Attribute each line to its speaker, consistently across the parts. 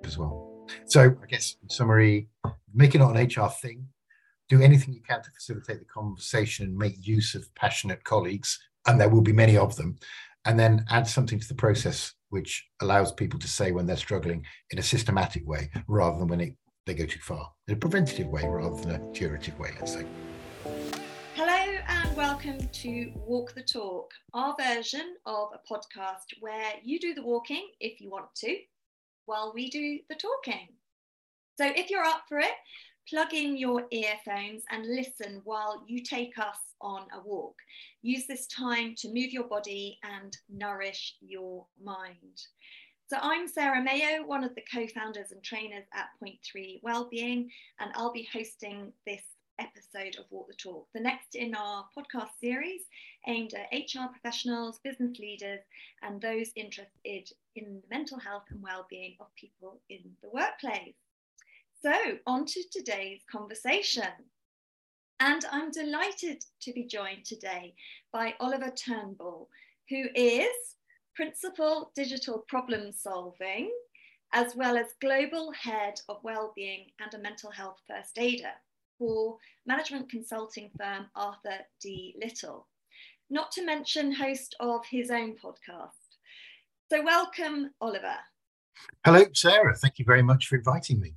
Speaker 1: as well. So I guess in summary, make it not an HR thing. Do anything you can to facilitate the conversation and make use of passionate colleagues, and there will be many of them, and then add something to the process which allows people to say when they're struggling in a systematic way rather than when they go too far, in a preventative way rather than a curative way, let's say.
Speaker 2: Hello and welcome to Walk the Talk, our version of a podcast where you do the walking if you want to, while we do the talking. So if you're up for it, plug in your earphones and listen while you take us on a walk. Use this time to move your body and nourish your mind. So I'm Sarah Mayo, one of the co-founders and trainers at Point 3 Wellbeing, and I'll be hosting this episode of Walk the Talk, the next in our podcast series aimed at HR professionals, business leaders, and those interested in the mental health and well-being of people in the workplace. So on to today's conversation. And I'm delighted to be joined today by Oliver Turnbull, who is Principal Digital Problem Solving, as well as Global Head of Wellbeing and a Mental Health First Aider for management consulting firm Arthur D. Little, not to mention host of his own podcast. So welcome, Oliver.
Speaker 1: Hello, Sarah. Thank you very much for inviting me.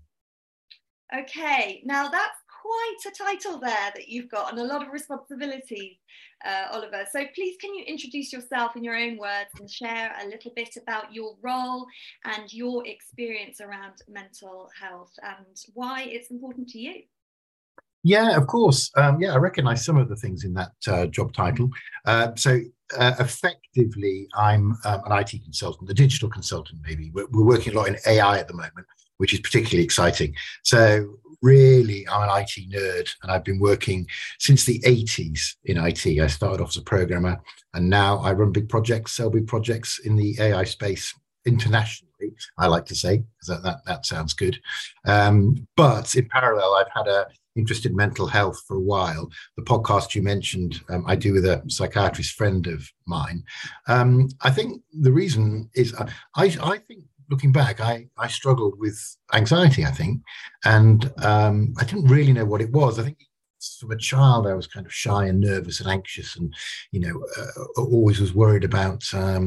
Speaker 2: Okay, now that's quite a title there that you've got and a lot of responsibilities, Oliver. So please, can you introduce yourself in your own words and share a little bit about your role and your experience around mental health and why it's important to you?
Speaker 1: Yeah, of course. I recognize some of the things in that job title. Effectively, I'm an IT consultant, a digital consultant, maybe. We're working a lot in AI at the moment, which is particularly exciting. So really, I'm an IT nerd, and I've been working since the 80s in IT. I started off as a programmer, and now I run big projects, sell big projects in the AI space internationally, I like to say, because that sounds good. But in parallel, I've had a interest in mental health for a while. The podcast you mentioned, I do with a psychiatrist friend of mine. I think the reason is, I think looking back, I struggled with anxiety, I think, and I didn't really know what it was. I think from a child, I was kind of shy and nervous and anxious, and always was worried about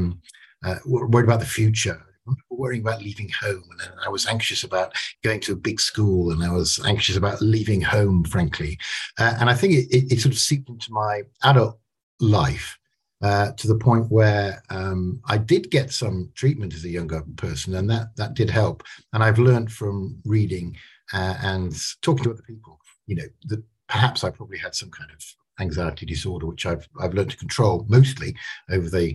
Speaker 1: the future. Worrying about leaving home, and then I was anxious about going to a big school, and I was anxious about leaving home, frankly. And I think it sort of seeped into my adult life to the point where I did get some treatment as a younger person, and that did help. And I've learned from reading and talking to other people, that perhaps I probably had some kind of anxiety disorder, which I've learned to control mostly over the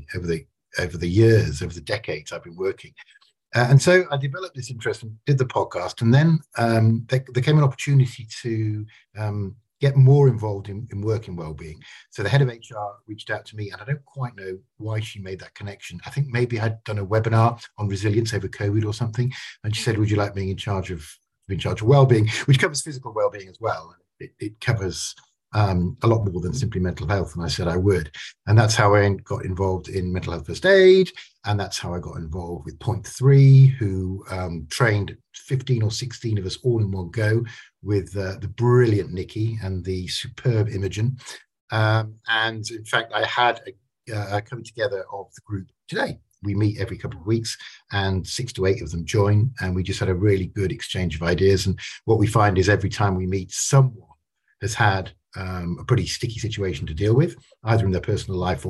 Speaker 1: years, over the decades I've been working. And so I developed this interest and did the podcast. And then there came an opportunity to get more involved in work in wellbeing. So the head of HR reached out to me, and I don't quite know why she made that connection. I think maybe I'd done a webinar on resilience over COVID or something. And she said, would you like me in charge of wellbeing, which covers physical wellbeing as well. It covers a lot more than simply mental health. And I said I would. And that's how I got involved in mental health first aid. And that's how I got involved with Point 3, who trained 15 or 16 of us all in one go with the brilliant Nikki and the superb Imogen. And in fact, I had a coming together of the group today. We meet every couple of weeks, and 6 to 8 of them join. And we just had a really good exchange of ideas. And what we find is every time we meet, someone has had a pretty sticky situation to deal with, either in their personal life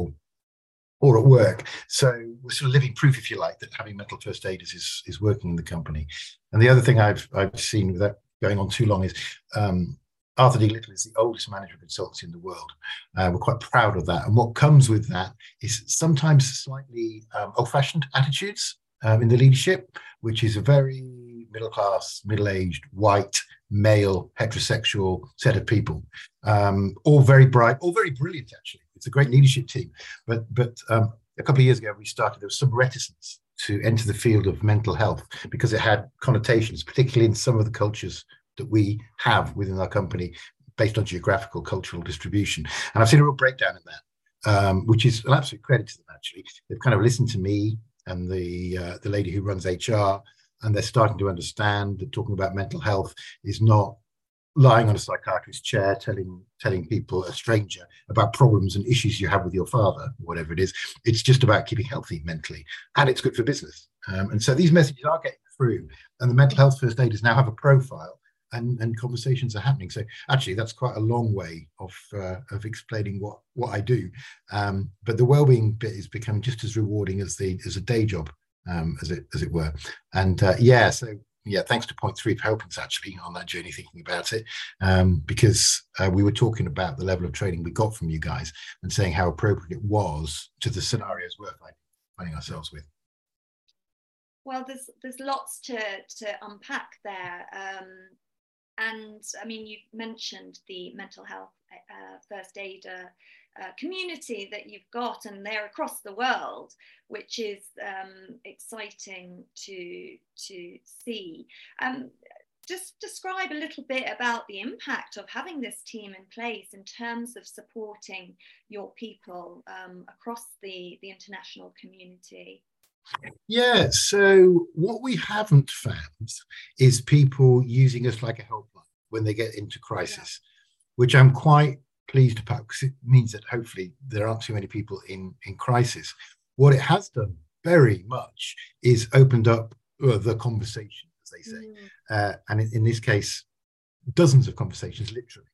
Speaker 1: or at work. So we're sort of living proof, if you like, that having mental first aiders is working in the company. And the other thing I've seen, without going on too long, is Arthur D. Little is the oldest management consultancy in the world. We're quite proud of that. And what comes with that is sometimes slightly old-fashioned attitudes in the leadership, which is a very middle-class, middle-aged, white, male, heterosexual set of people, all very bright, all very brilliant, actually. It's a great leadership team. But a couple of years ago, there was some reticence to enter the field of mental health because it had connotations, particularly in some of the cultures that we have within our company based on geographical, cultural distribution. And I've seen a real breakdown in that, which is an absolute credit to them, actually. They've kind of listened to me and the lady who runs HR and they're starting to understand that talking about mental health is not lying on a psychiatrist's chair telling people, a stranger, about problems and issues you have with your father, whatever it is. It's just about keeping healthy mentally, and it's good for business. And so these messages are getting through, and the mental health first aiders now have a profile, and conversations are happening. So actually, that's quite a long way of explaining what I do. But the well-being bit is becoming just as rewarding as a day job, as it were. And so yeah, thanks to Point Three for helping us actually on that journey, thinking about it, because we were talking about the level of training we got from you guys and saying how appropriate it was to the scenarios we're finding ourselves with.
Speaker 2: Well, there's lots to unpack there. And I mean, you've mentioned the mental health first aider community that you've got, and they're across the world, which is exciting to see. Just describe a little bit about the impact of having this team in place in terms of supporting your people across the international community.
Speaker 1: Yeah, so what we haven't found is people using us like a helpline when they get into crisis, which I'm quite pleased about, because it means that hopefully there aren't too many people in crisis. What it has done very much is opened up the conversation, as they say. And in this case, dozens of conversations, literally,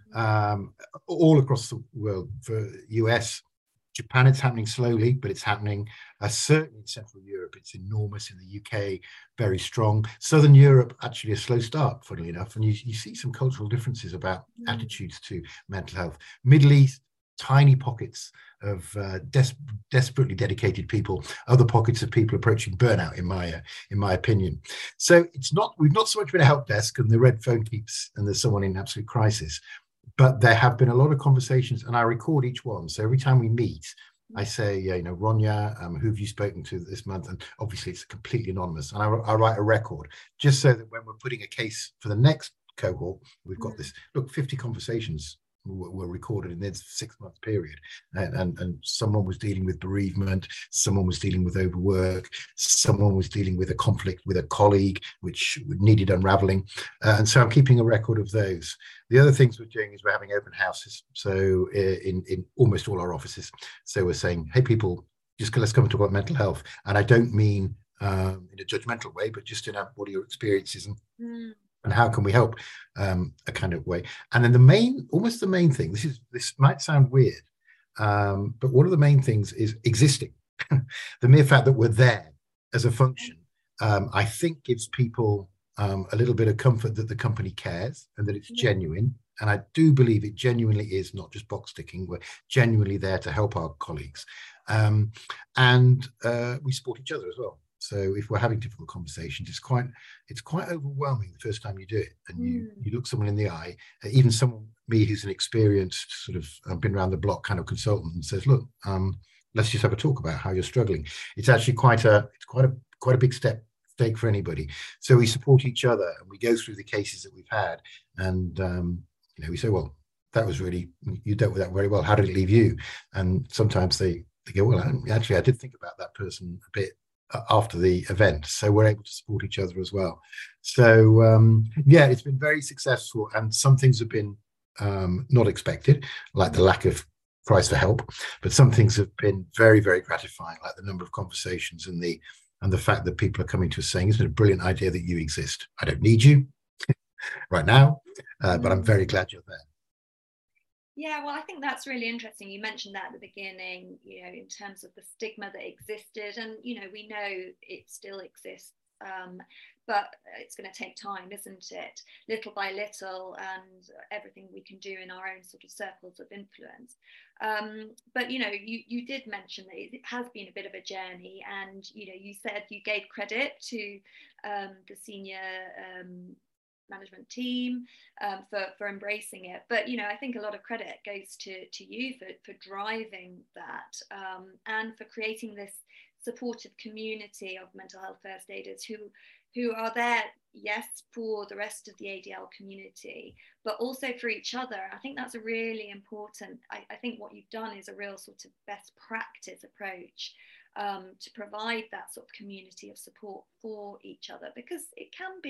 Speaker 1: all across the world. For US, Japan, it's happening slowly, but it's happening. Certainly in Central Europe, it's enormous. In the UK, very strong. Southern Europe, actually a slow start, funnily enough. And you see some cultural differences about attitudes to mental health. Middle East, tiny pockets of desperately dedicated people. Other pockets of people approaching burnout, in my opinion. So we've not so much been a help desk and the red phone keeps and there's someone in absolute crisis. But there have been a lot of conversations, and I record each one. So every time we meet, I say, Ronya, who have you spoken to this month? And obviously, it's completely anonymous. And I write a record just so that when we're putting a case for the next cohort, we've got this. Look, 50 conversations were recorded in this 6-month period, and someone was dealing with bereavement, someone was dealing with overwork, someone was dealing with a conflict with a colleague which needed unraveling, and so I'm keeping a record of those. The other things we're doing is we're having open houses, so in almost all our offices. So we're saying, hey people, just let's come and talk about mental health, and I don't mean in a judgmental way, but just in what are your experiences and how can we help, a kind of way. And then almost the main thing, this might sound weird, but one of the main things is existing. The mere fact that we're there as a function, I think gives people a little bit of comfort that the company cares and that it's genuine. And I do believe it genuinely is not just box ticking. We're genuinely there to help our colleagues. And we support each other as well. So if we're having difficult conversations, it's quite overwhelming the first time you do it, and you look someone in the eye, even someone, me, who's an experienced sort of been around the block kind of consultant, and says, look, let's just have a talk about how you're struggling. It's actually quite a big stake for anybody. So we support each other and we go through the cases that we've had, and we say, well, you dealt with that very well. How did it leave you? And sometimes they go, well, actually, I did think about that person a bit after the event, so we're able to support each other as well. So it's been very successful, and some things have been not expected, like the lack of cries for help, but some things have been very, very gratifying, like the number of conversations and the fact that people are coming to us saying, isn't it a brilliant idea that you exist? I don't need you right now, but I'm very glad you're there.
Speaker 2: Yeah, well, I think that's really interesting. You mentioned that at the beginning, in terms of the stigma that existed, and, we know it still exists, but it's going to take time, isn't it? Little by little, and everything we can do in our own sort of circles of influence. But, you did mention that it has been a bit of a journey, and, you said you gave credit to the senior management team for embracing it, but I think a lot of credit goes to you for driving that, and for creating this supportive community of mental health first aiders who are there, yes, for the rest of the ADL community, but also for each other. I think that's a really important, I think what you've done is a real sort of best practice approach, to provide that sort of community of support for each other, because it can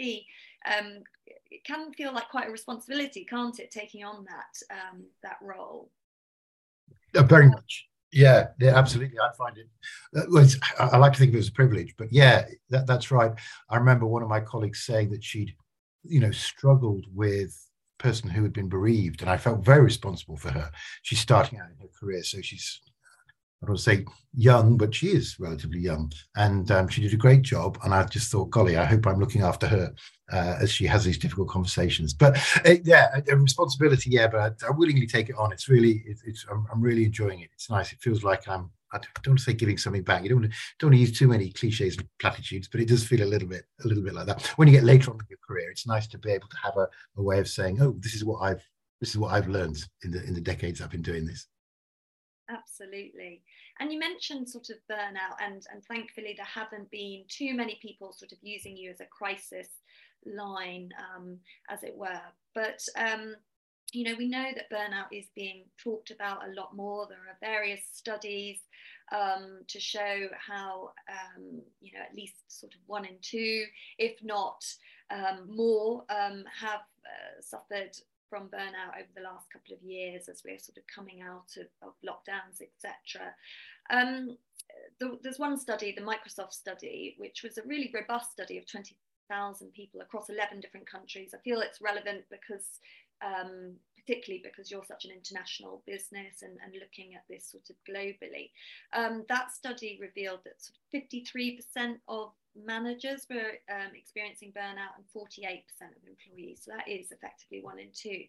Speaker 2: feel like quite a responsibility, can't it, taking on that role?
Speaker 1: Very much. Yeah, absolutely. I find it, I like to think of it as a privilege, but yeah, that's right. I remember one of my colleagues saying that she'd, struggled with a person who had been bereaved, and I felt very responsible for her. She's starting out in her career, so she's, I don't want to say young, but she is relatively young, and she did a great job. And I just thought, golly, I hope I'm looking after her as she has these difficult conversations. But yeah, a responsibility, yeah. But I willingly take it on. It's really, I'm really enjoying it. It's nice. It feels like I don't want to say giving something back. You don't want to use too many cliches and platitudes, but it does feel a little bit like that. When you get later on in your career, it's nice to be able to have a way of saying, oh, this is what I've learned in the decades I've been doing this.
Speaker 2: Absolutely. And you mentioned sort of burnout, and thankfully there haven't been too many people sort of using you as a crisis line, as it were. But we know that burnout is being talked about a lot more. There are various studies to show how at least sort of 1 in 2, if not more, have suffered from burnout over the last couple of years as we're sort of coming out of lockdowns, etc. There's one study, the Microsoft study, which was a really robust study of 20,000 people across 11 different countries. I feel it's relevant because particularly because you're such an international business and looking at this sort of globally. That study revealed that sort of 53% of managers were experiencing burnout and 48% of employees. So that is effectively 1 in 2.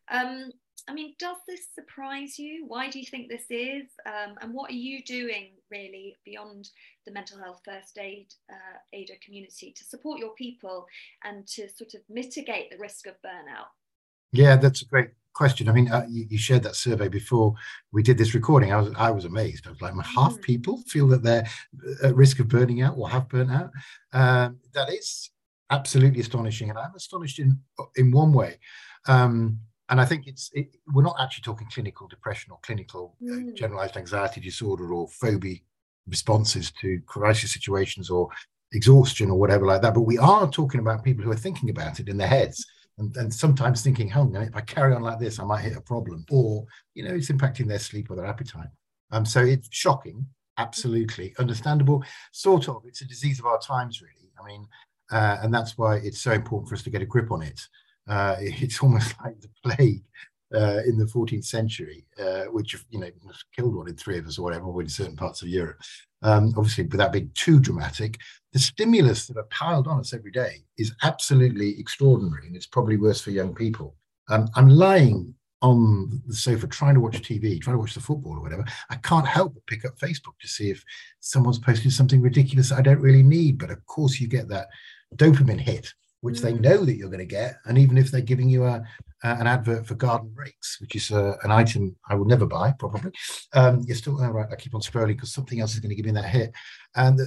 Speaker 2: I mean, does this surprise you? Why do you think this is? And what are you doing really beyond the mental health first aider community to support your people and to sort of mitigate the risk of burnout?
Speaker 1: Yeah, that's a great question. I mean, you shared that survey before we did this recording. I was amazed. I was like, half people feel that they're at risk of burning out or have burnt out. That is absolutely astonishing, and I'm astonished in one way. And I think we're not actually talking clinical depression or clinical generalized anxiety disorder or phobia responses to crisis situations or exhaustion or whatever like that. But we are talking about people who are thinking about it in their heads. And sometimes thinking, oh, if I carry on like this, I might hit a problem, or it's impacting their sleep or their appetite. So it's shocking, absolutely understandable. Sort of, it's a disease of our times, really. I mean, and that's why it's so important for us to get a grip on it. It's almost like the plague in the 14th century, which killed 1 in 3 of us or whatever, or in certain parts of Europe. Obviously, without being too dramatic, the stimulus that are piled on us every day is absolutely extraordinary, and it's probably worse for young people. I'm lying on the sofa trying to watch TV, trying to watch the football or whatever. I can't help but pick up Facebook to see if someone's posted something ridiculous that I don't really need. But of course, you get that dopamine hit, which they know that you're going to get. And even if they're giving you an advert for garden rakes, which is an item I will never buy, probably, you're still, right, I keep on scrolling because something else is going to give me that hit. And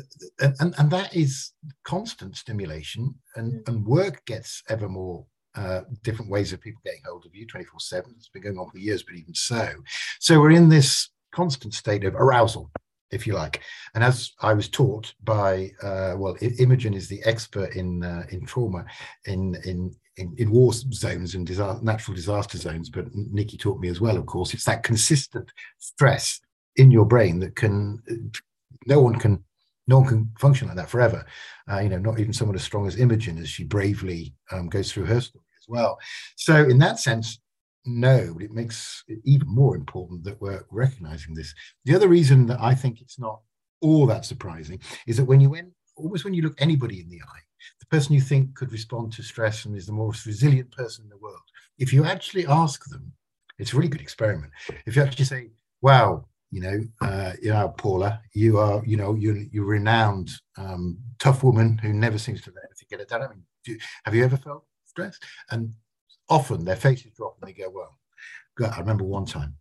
Speaker 1: that is constant stimulation, and work gets ever more different ways of people getting hold of you 24/7. It's been going on for years, but even so. So we're in this constant state of arousal, if you like. And as I was taught by, Imogen is the expert in trauma in war zones and natural disaster zones, but Nikki taught me as well, of course. It's that consistent stress in your brain that no one can function like that forever. Not even someone as strong as Imogen, as she bravely goes through her story as well. So in that sense, no, it makes it even more important that we're recognizing this. The other reason that I think it's not all that surprising is that when you look anybody in the eye, the person you think could respond to stress and is the most resilient person in the world, if you actually ask them, it's a really good experiment. If you actually say, wow, Paula, you are, you're renowned, tough woman who never seems to let anything get it done. I mean, have you ever felt stressed? And often their faces drop and they go, well, God, I remember one time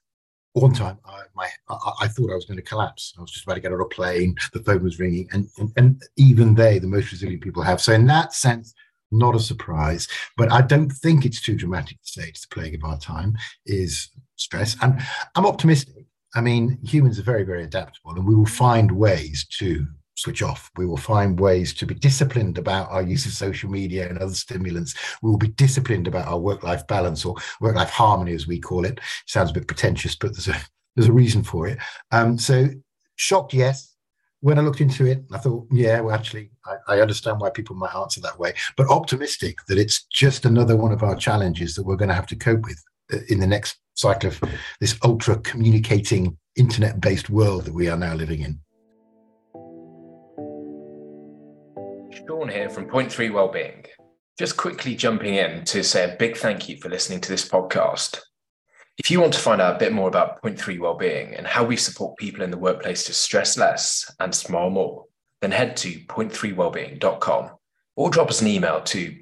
Speaker 1: I thought I was going to collapse. I was just about to get on a plane. The phone was ringing, and even the most resilient people have. So in that sense, not a surprise. But I don't think it's too dramatic to say it's the plague of our time is stress. And I'm optimistic. I mean, humans are very, very adaptable, and we will find ways to switch off. We will find ways to be disciplined about our use of social media and other stimulants. We will be disciplined about our work-life balance, or work-life harmony, as we call it. Sounds a bit pretentious, but there's a reason for it. So shocked, yes. When I looked into it, I thought, yeah, well, actually, I understand why people might answer that way, but optimistic that it's just another one of our challenges that we're going to have to cope with in the next cycle of this ultra communicating internet-based world that we are now living in.
Speaker 3: Sean here from Point 3 Wellbeing. Just quickly jumping in to say a big thank you for listening to this podcast. If you want to find out a bit more about Point 3 Wellbeing and how we support people in the workplace to stress less and smile more, then head to point3wellbeing.com or drop us an email to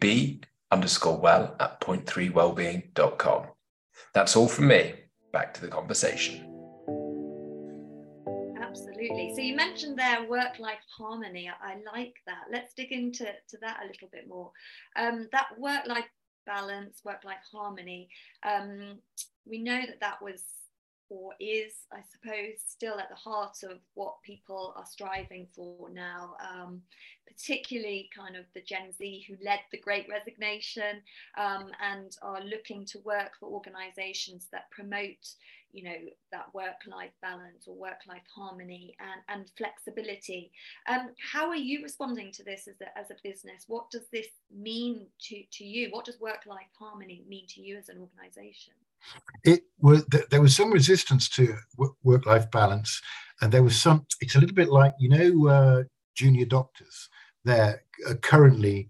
Speaker 3: b_well@point3wellbeing.com. That's all from me. Back to the conversation.
Speaker 2: Absolutely. So you mentioned there work-life harmony. I like that. Let's dig into that a little bit more. That work-life balance, work-life harmony. We know that was, or is, I suppose, still at the heart of what people are striving for now, particularly kind of the Gen Z who led the Great Resignation, and are looking to work for organisations that promote, you know, that work-life balance or work-life harmony and flexibility. How are you responding to this as a business? What does this mean to you? What does work-life harmony mean to you as an organisation?
Speaker 1: There was some resistance to work-life balance, and there was some. It's a little bit like, you know, junior doctors. They're currently,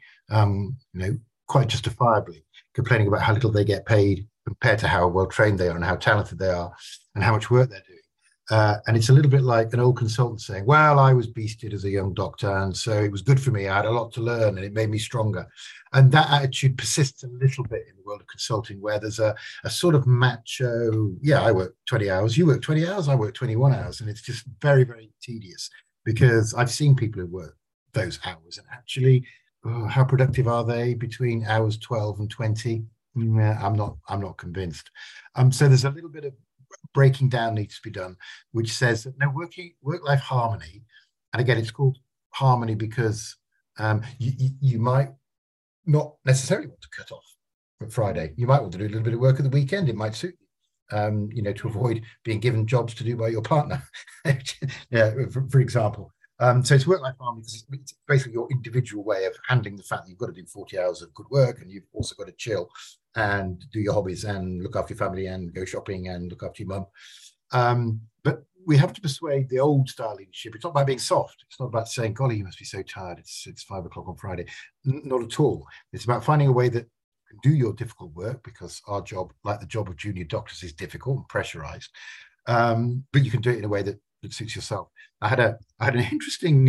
Speaker 1: quite justifiably complaining about how little they get paid compared to how well trained they are and how talented they are and how much work they're doing. And it's a little bit like an old consultant saying, well, I was beasted as a young doctor, and so it was good for me. I had a lot to learn and it made me stronger. And that attitude persists a little bit in the world of consulting, where there's a sort of macho, yeah, I work 20 hours, you work 20 hours, I work 21 hours. And it's just very, very tedious, because I've seen people who work those hours and actually, how productive are they between hours 12 and 20? I'm not convinced. So there's a little bit of breaking down needs to be done, which says that no, work-life harmony, and again, it's called harmony because you might not necessarily want to cut off on Friday. You might want to do a little bit of work at the weekend. It might suit you, to avoid being given jobs to do by your partner, yeah, for example. So it's work-life harmony because it's basically your individual way of handling the fact that you've got to do 40 hours of good work, and you've also got to chill and do your hobbies and look after your family and go shopping and look after your mum. But we have to persuade the old style leadership. It's not about being soft. It's not about saying, golly, you must be so tired. It's 5 o'clock on Friday. Not at all. It's about finding a way that you can do your difficult work, because our job, like the job of junior doctors, is difficult and pressurized. But you can do it in a way that suits yourself. I had an interesting.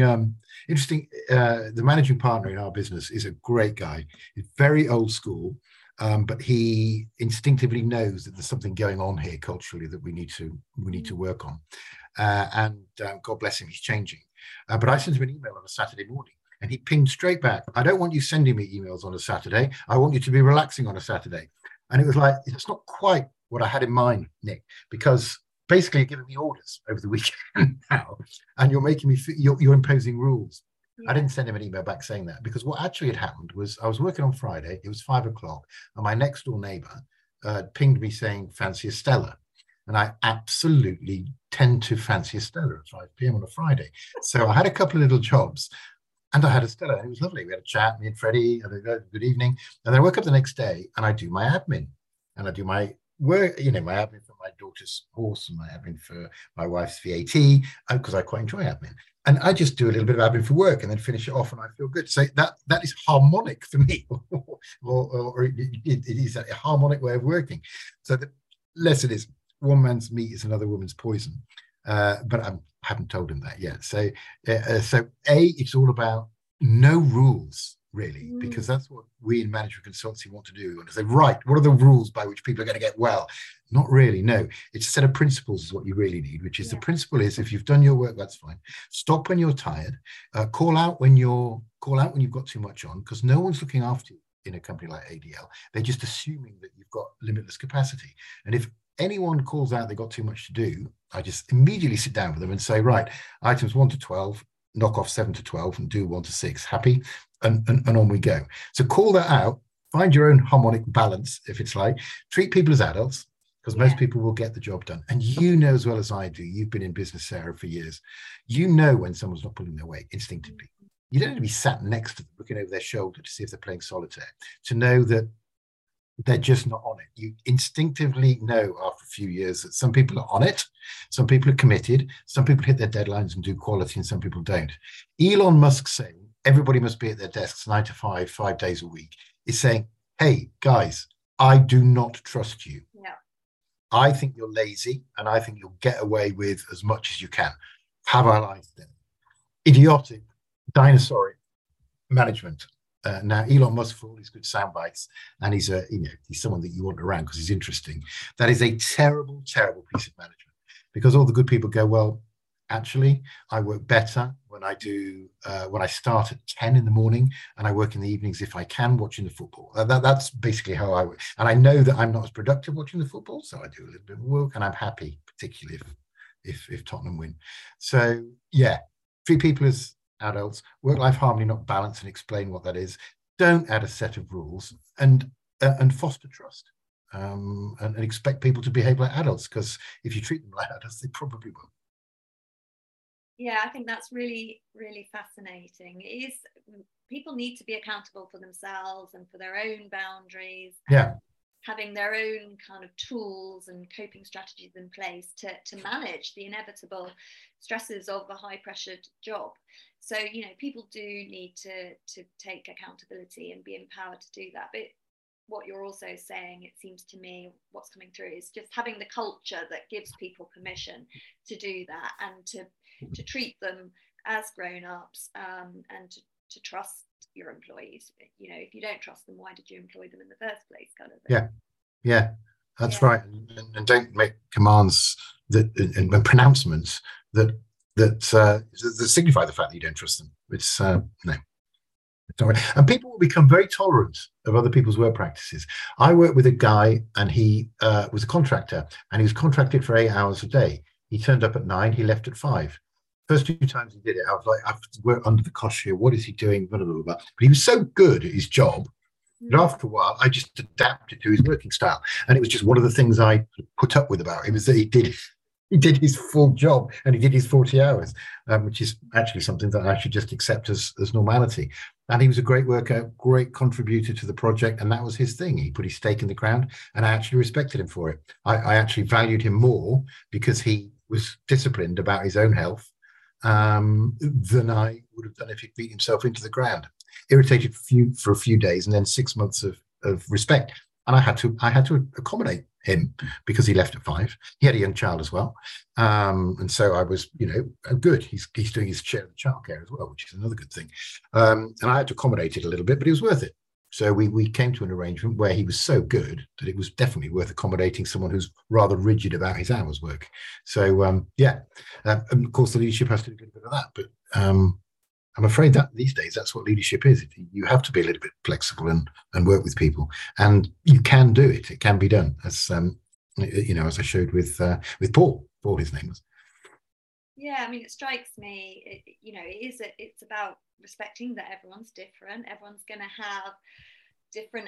Speaker 1: The managing partner in our business is a great guy. He's very old school, but he instinctively knows that there's something going on here culturally that we need to work on. And God bless him, he's changing. But I sent him an email on a Saturday morning, and he pinged straight back, I don't want you sending me emails on a Saturday. I want you to be relaxing on a Saturday. And it was like, it's not quite what I had in mind, Nick, because basically you're giving me orders over the weekend now, and you're making me you're imposing rules. Yeah. I didn't send him an email back saying that, because what actually had happened was I was working on Friday, it was 5 o'clock, and my next door neighbor pinged me saying, fancy a Stella. And I absolutely tend to fancy a Stella at 5 p.m. on a Friday. So I had a couple of little jobs, and I had a Stella, and it was lovely. We had a chat, me and Freddie, had a good evening. And then I woke up the next day and I do my admin, and I do my work, my admin for my daughter's horse and my admin for my wife's VAT, because I quite enjoy admin. And I just do a little bit of admin for work and then finish it off, and I feel good. So that is harmonic for me, or it is a harmonic way of working. So the lesson is, one man's meat is another woman's poison. But I haven't told him that yet. So it's all about no rules, really, because that's what we in management consultancy want to do. We want to say, right, what are the rules by which people are going to get well? Not really, no. It's a set of principles is what you really need, which is the principle is, if you've done your work, that's fine. Stop when you're tired. Call out when you've got too much on, because no one's looking after you. in a company like ADL. They're just assuming that you've got limitless capacity. And if anyone calls out they've got too much to do, I just immediately sit down with them and say, right, items 1 to 12, knock off 7 to 12 and do 1 to 6. Happy? And on we go. So call that out, find your own harmonic balance, if it's like, treat people as adults, because most people will get the job done. And you know as well as I do, you've been in business, Sarah, for years. You know when someone's not pulling their weight instinctively. You don't need to be sat next to them, looking over their shoulder to see if they're playing solitaire, to know that they're just not on it. You instinctively know after a few years that some people are on it, some people are committed, some people hit their deadlines and do quality, and some people don't. Elon Musk saying everybody must be at their desks 9 to 5, 5 days a week is saying, hey, guys, I do not trust you.
Speaker 2: No.
Speaker 1: I think you're lazy, and I think you'll get away with as much as you can. Have our lives then. Idiotic, dinosauric management. Now, Elon Musk, for all his good sound bites, and he's someone that you want around because he's interesting. That is a terrible, terrible piece of management, because all the good people go, well, actually, I work better when I start at 10 in the morning, and I work in the evenings if I can, watching the football. That's basically how I work. And I know that I'm not as productive watching the football, so I do a little bit of work, and I'm happy, particularly if Tottenham win. So yeah, treat people as adults, work-life harmony, not balance, and explain what that is. Don't add a set of rules, and foster trust, and expect people to behave like adults, because if you treat them like adults, they probably will.
Speaker 2: Yeah, I think that's really, really fascinating. It is, people need to be accountable for themselves and for their own boundaries.
Speaker 1: Yeah.
Speaker 2: Having their own kind of tools and coping strategies in place to manage the inevitable stresses of a high pressured job. So, you know, people do need to take accountability and be empowered to do that. But what you're also saying, it seems to me, what's coming through is just having the culture that gives people permission to do that, and to treat them as grown-ups, and to trust your employees. You know, if you don't trust them, why did you employ them in the first place, kind of thing.
Speaker 1: Yeah, that's right. And don't make commands that and pronouncements that signify the fact that you don't trust them. It's no, it's not right. And people will become very tolerant of other people's work practices. I worked with a guy, and he was a contractor, and he was contracted for 8 hours a day. He turned up at 9, he left at 5. First 2 times he did it, I was like, I've worked under the cosh here. What is he doing? Blah, blah, blah, blah. But he was so good at his job that after a while, I just adapted to his working style. And it was just one of the things I put up with about him, is that he did his full job, and he did his 40 hours, which is actually something that I should just accept as normality. And he was a great worker, great contributor to the project, and that was his thing. He put his stake in the ground, and I actually respected him for it. I actually valued him more because he was disciplined about his own health than I would have done if he'd beat himself into the ground. Irritated for a few days, and then 6 months of respect. And I had to accommodate him because he left at 5. He had a young child as well, and so I was, good. He's doing his share of the childcare as well, which is another good thing. And I had to accommodate it a little bit, but it was worth it. So we came to an arrangement where he was so good that it was definitely worth accommodating someone who's rather rigid about his hours work. So and of course the leadership has to do a little bit of that, but I'm afraid that these days that's what leadership is. You have to be a little bit flexible and work with people, and you can do it. It can be done, as as I showed with Paul. Paul, his name was.
Speaker 2: Yeah, I mean, it strikes me, it's about respecting that everyone's different. Everyone's going to have different,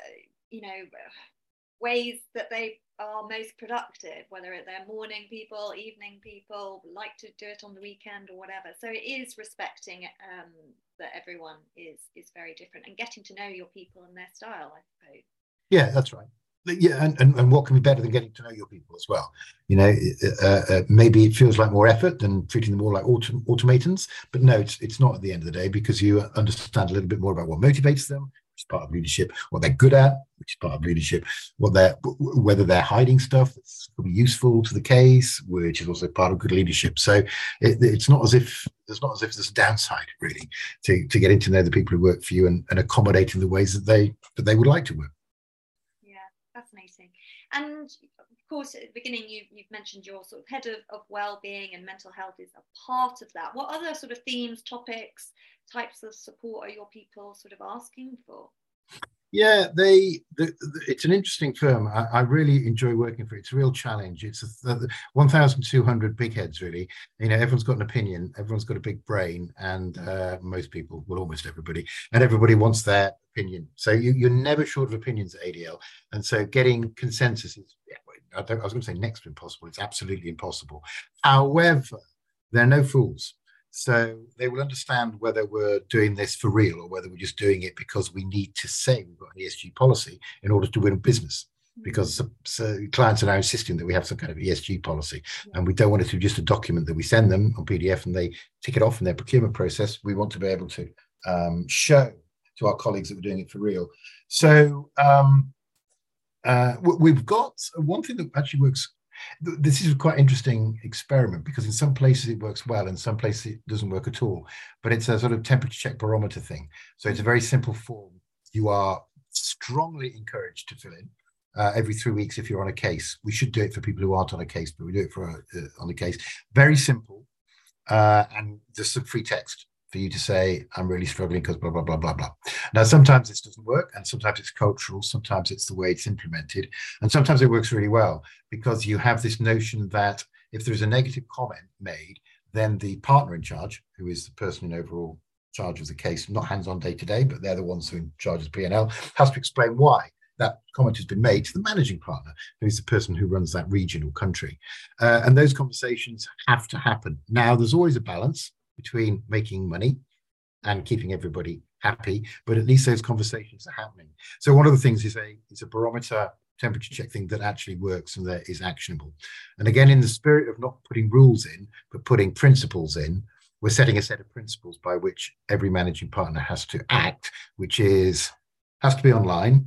Speaker 2: ways that they are most productive, whether they're morning people, evening people, like to do it on the weekend or whatever. So it is respecting that everyone is very different, and getting to know your people and their style, I suppose.
Speaker 1: Yeah, that's right. Yeah, and what can be better than getting to know your people as well? Maybe it feels like more effort than treating them all like automatons, but no, it's not at the end of the day, because you understand a little bit more about what motivates them, which is part of leadership, what they're good at, which is part of leadership, whether they're hiding stuff that's useful to the case, which is also part of good leadership. So it's not as if there's a downside, really, to getting to know the people who work for you and accommodating the ways that they would like to work.
Speaker 2: Fascinating. And of course, at the beginning, you've mentioned your sort of head of well-being and mental health is a part of that. What other sort of themes, topics, types of support are your people sort of asking for?
Speaker 1: Yeah, it's an interesting firm. I really enjoy working for it. It's a real challenge. It's 1,200 big heads, really. Everyone's got an opinion, everyone's got a big brain, and most people, well, almost everybody, and everybody wants their opinion. So you're never short of opinions at ADL. And so getting consensus is, I was going to say next to impossible. It's absolutely impossible. However, there are no fools. So they will understand whether we're doing this for real or whether we're just doing it because we need to say we've got an ESG policy in order to win business. Because so clients are now insisting that we have some kind of ESG policy, and we don't want it to be just a document that we send them on PDF and they tick it off in their procurement process. We want to be able to show to our colleagues that we're doing it for real. So we've got one thing that actually works. This is a quite interesting experiment because in some places it works well, in some places it doesn't work at all. But it's a sort of temperature check barometer thing. So it's a very simple form. You are strongly encouraged to fill in every 3 weeks if you're on a case. We should do it for people who aren't on a case, but we do it for on a case. Very simple, and just some free text for you to say, I'm really struggling because blah, blah, blah, blah, blah. Now, sometimes this doesn't work, and sometimes it's cultural, sometimes it's the way it's implemented, and sometimes it works really well because you have this notion that if there's a negative comment made, then the partner in charge, who is the person in overall charge of the case, not hands-on day-to-day, but they're the ones who are in charge of P&L, has to explain why that comment has been made to the managing partner, who is the person who runs that region or country. And those conversations have to happen. Now, there's always a balance between making money and keeping everybody happy, but at least those conversations are happening. So one of the things is a barometer temperature check thing that actually works and that is actionable. And again, in the spirit of not putting rules in, but putting principles in, we're setting a set of principles by which every managing partner has to act, which has to be online.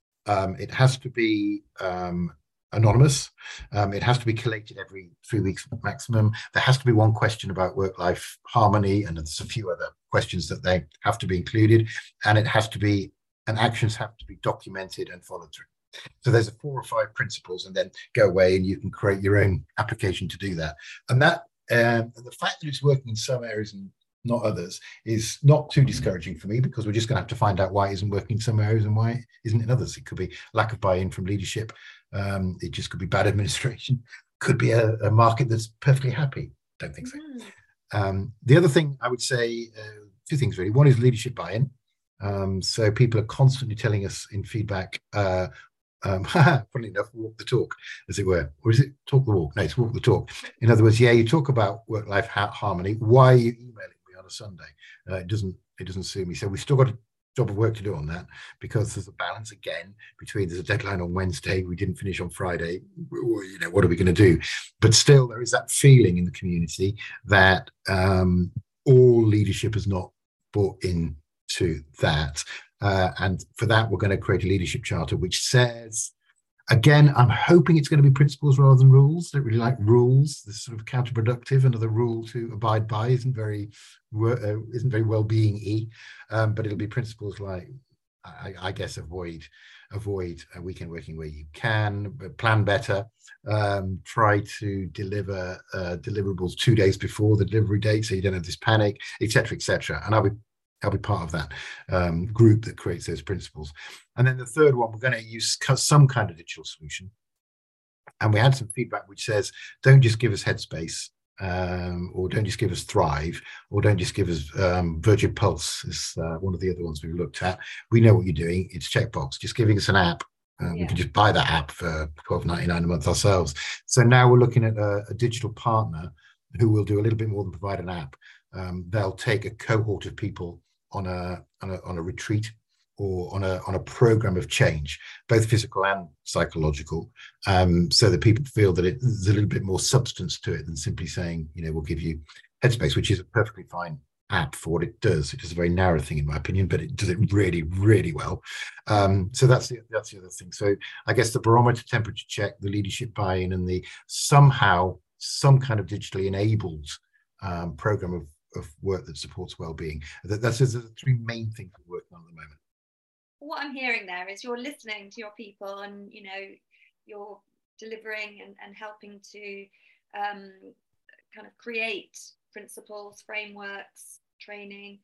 Speaker 1: It has to be anonymous. It has to be collated every 3 weeks maximum. There has to be one question about work-life harmony, and there's a few other questions that they have to be included. And actions have to be documented and followed through. So there's 4 or 5 principles, and then go away and you can create your own application to do that. And the fact that it's working in some areas and not others is not too discouraging for me, because we're just going to have to find out why it isn't working in some areas and why it isn't in others. It could be lack of buy-in from leadership. It just could be bad administration. Could be a market that's perfectly happy. Don't think so. The other thing I would say, 2 things really. One is leadership buy-in. So people are constantly telling us in feedback, funnily enough, walk the talk, as it were. Or is it talk the walk? No, it's walk the talk. In other words, you talk about work-life harmony. Why are you emailing me on a Sunday? It doesn't suit me. So we've still got a job of work to do on that, because there's a balance again between there's a deadline on Wednesday, we didn't finish on Friday. What are we going to do? But still, there is that feeling in the community that all leadership has not bought into that. And for that, we're going to create a leadership charter which says, again, I'm hoping it's going to be principles rather than rules. I don't really like rules. They're sort of counterproductive. Another rule to abide by isn't very well-being-y, but it'll be principles like, I guess, avoid weekend working where you can, plan better, try to deliver deliverables 2 days before the delivery date so you don't have this panic, etc., etc. And I'll be part of that group that creates those principles. And then the third one, we're going to use some kind of digital solution. And we had some feedback which says, don't just give us Headspace, or don't just give us Thrive, or don't just give us Virgin Pulse, is one of the other ones we've looked at. We know what you're doing. It's checkbox. Just giving us an app. We can just buy that app for $12.99 a month ourselves. So now we're looking at a digital partner who will do a little bit more than provide an app. They'll take a cohort of people on a retreat or on a program of change, both physical and psychological, so that people feel that there's a little bit more substance to it than simply saying, we'll give you Headspace, which is a perfectly fine app for what it does. It does a very narrow thing, in my opinion, but it does it really, really well. So that's the other thing. So I guess the barometer temperature check, the leadership buy-in, and the somehow some kind of digitally enabled program of work that supports well-being. That's the 3 main things we're working on at the moment.
Speaker 2: What I'm hearing there is you're listening to your people, and you're delivering and helping to kind of create principles, frameworks, training,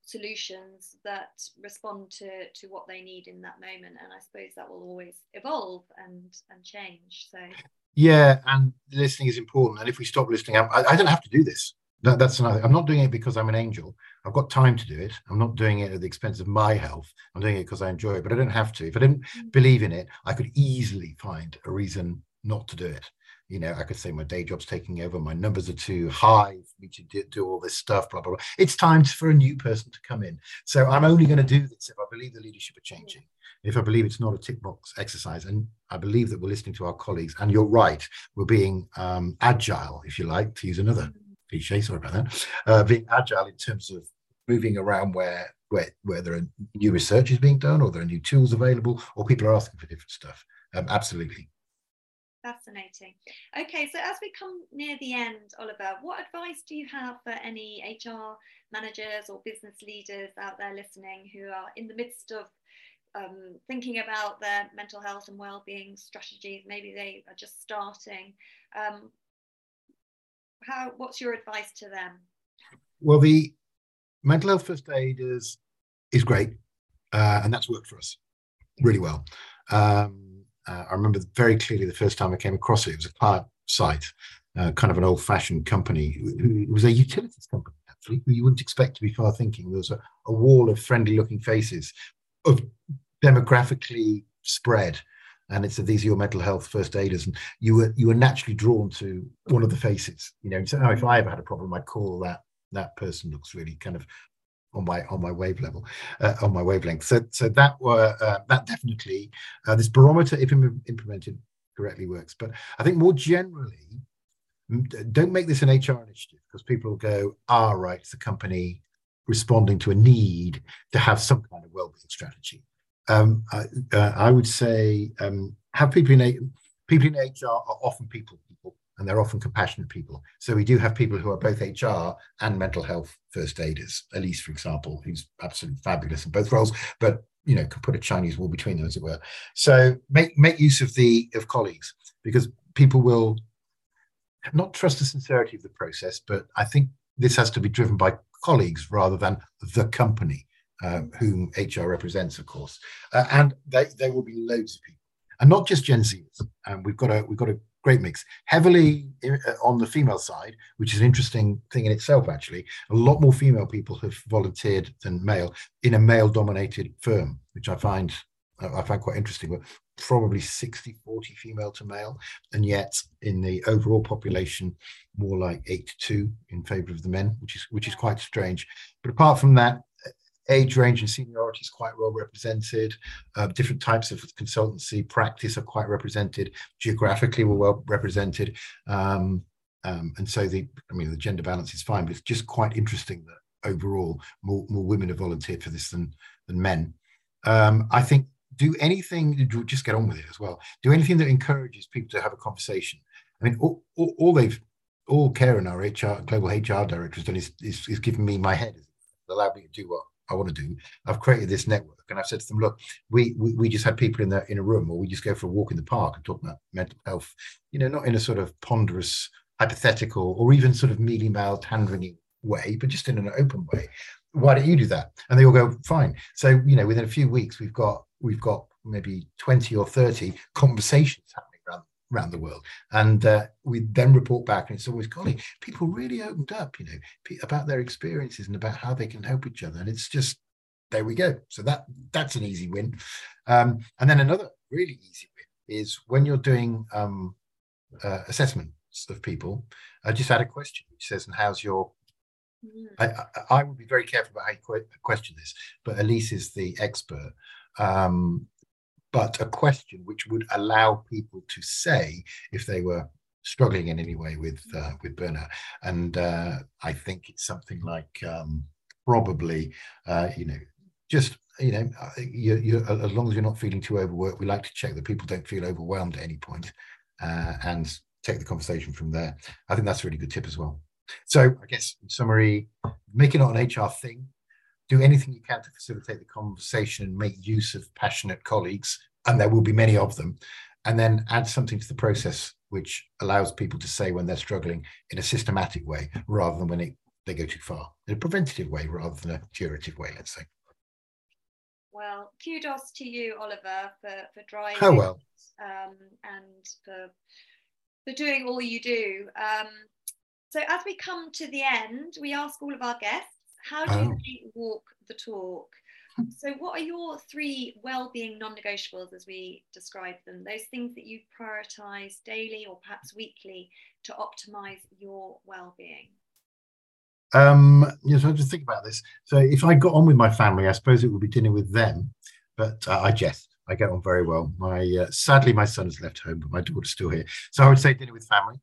Speaker 2: solutions that respond to what they need in that moment. And I suppose that will always evolve and change. So
Speaker 1: Yeah, and listening is important. And if we stop listening, I don't have to do this. That's another. I'm not doing it because I'm an angel. I've got time to do it. I'm not doing it at the expense of my health. I'm doing it because I enjoy it, but I don't have to. If I didn't believe in it, I could easily find a reason not to do it. You know, I could say my day job's taking over, my numbers are too high for me to do all this stuff, blah, blah, blah. It's time for a new person to come in. So I'm only going to do this if I believe the leadership are changing. If I believe it's not a tick box exercise, and I believe that we're listening to our colleagues, and you're right, we're being agile, if you like, to use another cliche, sorry about that, being agile in terms of moving around where there are new research is being done, or there are new tools available, or people are asking for different stuff. Absolutely.
Speaker 2: Fascinating. Okay, so as we come near the end, Oliver, what advice do you have for any HR managers or business leaders out there listening who are in the midst of thinking about their mental health and well-being strategies? Maybe they are just starting. What's your advice to them?
Speaker 1: Well, the mental health first aid is great, and that's worked for us really well. I remember very clearly the first time I came across it. It was a client site, kind of an old-fashioned company. It was a utilities company, actually, who you wouldn't expect to be far-thinking. There was a wall of friendly-looking faces, of demographically spread, and it said, these are your mental health first aiders, and you were naturally drawn to one of the faces. You know, so if I ever had a problem, I'd call that person. Looks really kind of on my wavelength. So that definitely, this barometer, if implemented correctly, works. But I think more generally, don't make this an HR initiative, because people will go, right, it's the company responding to a need to have some kind of wellbeing strategy. I would say have people in HR are often people, and they're often compassionate people. So we do have people who are both HR and mental health first aiders. Elise, for example, who's absolutely fabulous in both roles, but you know, could put a Chinese wall between them, as it were. So make use of colleagues, because people will not trust the sincerity of the process. But I think this has to be driven by colleagues rather than the company, whom HR represents, of course. And there will be loads of people, and not just Gen Zers. We've got a great mix, heavily on the female side, which is an interesting thing in itself, actually. A lot more female people have volunteered than male in a male-dominated firm, which I find quite interesting. But probably 60-40 female to male, and yet in the overall population, more like 8-2 in favour of the men, which is quite strange. But apart from that, age range and seniority is quite well represented. Different types of consultancy practice are quite represented. Geographically, we're well represented. And so the gender balance is fine, but it's just quite interesting that overall more women have volunteered for this than men. I think do anything, just get on with it as well. Do anything that encourages people to have a conversation. I mean, all Karen, our global HR director, has done is given me my head, allowed me to do what I want to do. I've created this network, and I've said to them, look, we just had people in a room, or we just go for a walk in the park and talk about mental health, you know, not in a sort of ponderous, hypothetical, or even sort of mealy-mouthed, hand-wringing way, but just in an open way. Why don't you do that? And they all go, fine. So, you know, within a few weeks, we've got maybe 20 or 30 conversations happening around the world, and we then report back, and it's always, golly, people really opened up, you know, about their experiences and about how they can help each other, and it's just, there we go. So that's an easy win. And then another really easy win is when you're doing assessments of people. I just had a question which says, and how's your I would be very careful about how you question this, but Elise is the expert. But a question which would allow people to say if they were struggling in any way with burnout. And I think it's something like probably, you know, just, you know, you as long as you're not feeling too overworked, we like to check that people don't feel overwhelmed at any point, and take the conversation from there. I think that's a really good tip as well. So I guess in summary, make it not an HR thing. Do anything you can to facilitate the conversation and make use of passionate colleagues, and there will be many of them. And then add something to the process which allows people to say when they're struggling in a systematic way, rather than when it they go too far in a preventative way rather than a curative way, let's say.
Speaker 2: Well, kudos to you, Oliver, for driving
Speaker 1: Oh, well.
Speaker 2: And for doing all you do. So as we come to the end, we ask all of our guests, how do they walk the talk? So what are your 3 well-being non-negotiables, as we describe them, those things that you prioritize daily or perhaps weekly to optimize your well-being?
Speaker 1: So I just think about this. So if I got on with my family, I suppose it would be dinner with them, but I jest. I get on very well. Sadly, my son has left home, but my daughter's still here. So I would say dinner with family.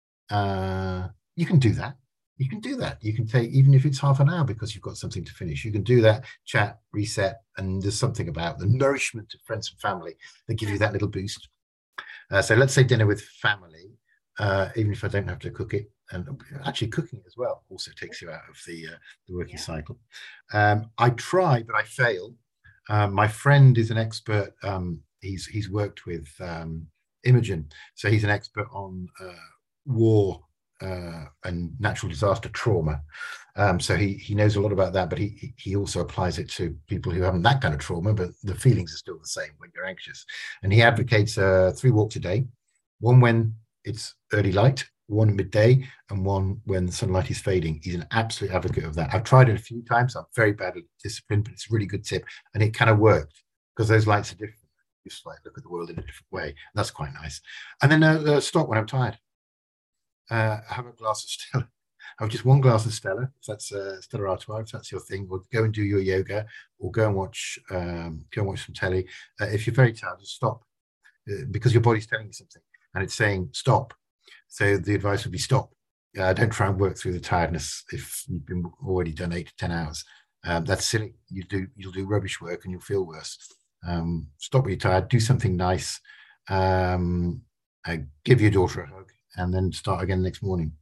Speaker 1: You can do that. You can do that. You can take, even if it's half an hour because you've got something to finish, you can do that, chat, reset, and there's something about the nourishment of friends and family that give you that little boost. So let's say dinner with family, even if I don't have to cook it. And actually cooking it as well also takes you out of the working cycle. I try, but I fail. My friend is an expert. He's worked with Imogen, so he's an expert on war and natural disaster trauma. So he knows a lot about that, but he also applies it to people who haven't that kind of trauma, but the feelings are still the same when you're anxious. And he advocates 3 walks a day, one when it's early light, one at midday, and one when the sunlight is fading. He's an absolute advocate of that. I've tried it a few times. I'm very bad at discipline, but it's a really good tip, and it kind of worked because those lights are different. You just like look at the world in a different way. That's quite nice. And then stop when I'm tired. Have a glass of Stella. Have just one glass of Stella, if that's Stella Artois, if that's your thing, or go and do your yoga, or go and watch some telly. If you're very tired, just stop, because your body's telling you something, and it's saying stop. So the advice would be stop. Don't try and work through the tiredness if you've been already done 8 to 10 hours. That's silly. You'll do rubbish work and you'll feel worse. Stop when you're tired. Do something nice. Give your daughter a hug, and then start again the next morning.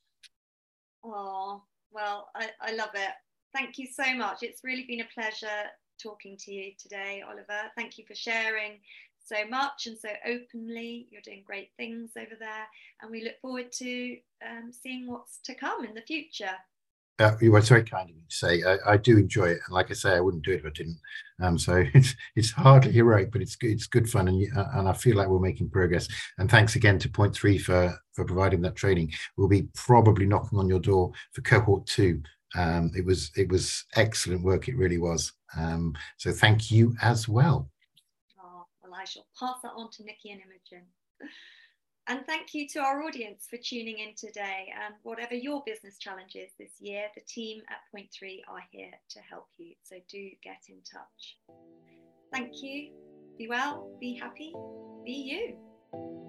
Speaker 2: Oh, well, I love it. Thank you so much. It's really been a pleasure talking to you today, Oliver. Thank you for sharing so much and so openly. You're doing great things over there, and we look forward to seeing what's to come in the future.
Speaker 1: You were very kind of you to say. I do enjoy it, and like I say, I wouldn't do it if I didn't. So it's hardly heroic, but it's good fun, and I feel like we're making progress. And thanks again to Point 3 for providing that training. We'll be probably knocking on your door for cohort 2. It was excellent work. It really was. So thank you as well.
Speaker 2: Oh, well, I shall pass that on to Nikki and Imogen. And thank you to our audience for tuning in today. And whatever your business challenges this year, the team at Point 3 are here to help you. So do get in touch. Thank you. Be well, be happy, be you.